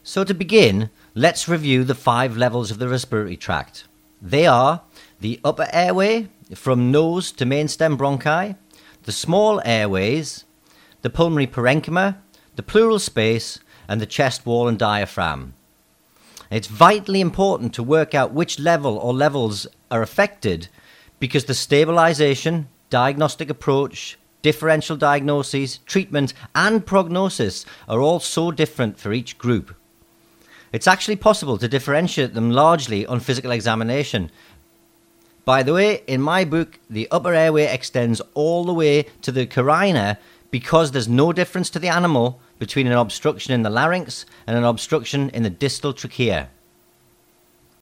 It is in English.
So to begin, let's review the 5 levels of the respiratory tract. They are the upper airway, from nose to main stem bronchi, the small airways, the pulmonary parenchyma, the pleural space, and the chest wall and diaphragm. It's vitally important to work out which level or levels are affected because the stabilization, diagnostic approach, differential diagnoses, treatment, and prognosis are all so different for each group. It's actually possible to differentiate them largely on physical examination. By the way, in my book, the upper airway extends all the way to the carina because there's no difference to the animal between an obstruction in the larynx and an obstruction in the distal trachea.